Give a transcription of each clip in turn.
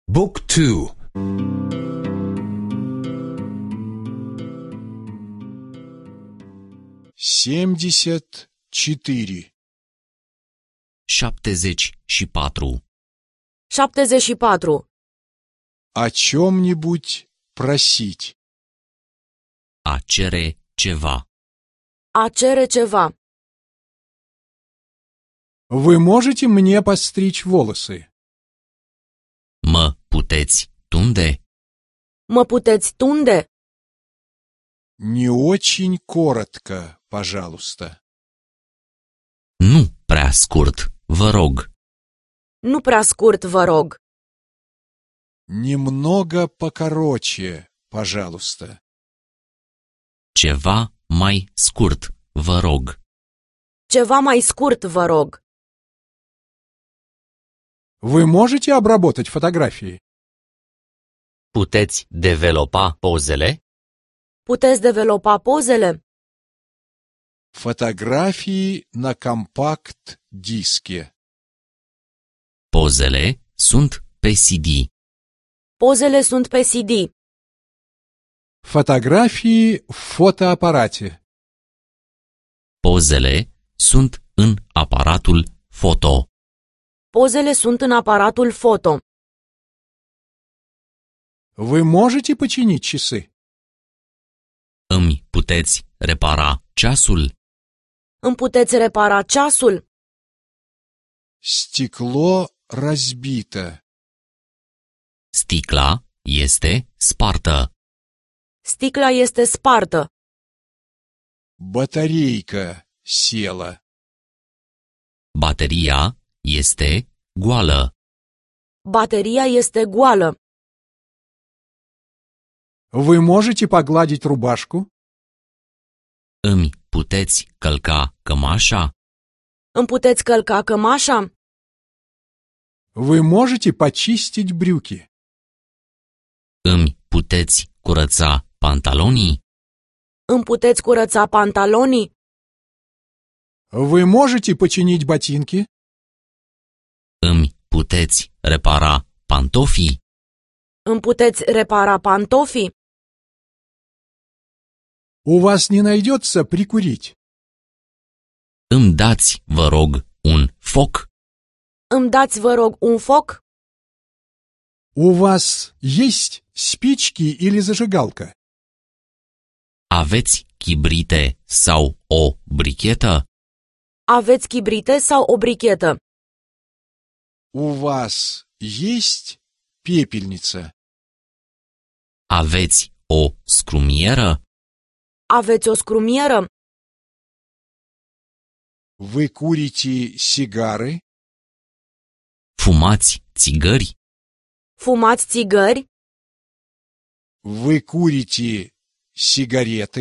Book 2. 74. 74. 74. О чем-нибудь просить. A cere ceva. A cere ceva. Вы можете мне постричь волосы? Mă puteți tunde? Mă puteți tunde? Не очень коротко, пожалуйста. Nu prea scurt, vă rog. Nu prea scurt, vă rog. Немного покороче, пожалуйста. Ceva mai scurt, vă rog. Ceva mai scurt, vă rog. Вы можете обработать фотографии? Puteți developa pozele? Puteți developa pozele? Фотографии на компакт-диске. Pozele sunt pe CD. Pozele sunt pe CD. Фотографии в фотоаппарате. Pozele sunt în aparatul foto. Pozele sunt în aparatul foto. Вы можете починить часы? Îmi puteți repara ceasul? Îmi puteți repara ceasul? Стекло разбито. Sticla este spartă. Sticla este spartă. Батарейка села. Bateria este goală. Bateria este goală. Вы можете погладить рубашку? Îmi puteți călca cămașa? Îmi puteți călca cămașa? Вы можете почистить брюки? Îmi puteți curăța pantalonii? Îmi puteți curăța pantalonii? Вы можете починить ботинки? Îmi puteți repara pantofii? Îmi puteți repara pantofii? У вас не найдется прикурить? Îmi dați, vă rog, un foc? Îmi dați, vă rog, un foc? У вас есть спички или зажигалка? Aveți chibrite sau o brichetă? Aveți chibrite sau o brichetă? У вас есть пепельница? Aveți o scrumieră? Aveți o scrumieră? Вы курите сигары? Fumați țigări? Fumați țigări? Вы курите сигареты?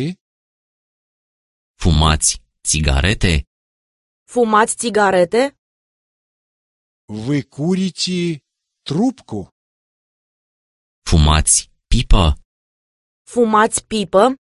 Fumați țigarete? Fumați țigarete? Вы курите трубку? Fumați pipă? Fumați pipă?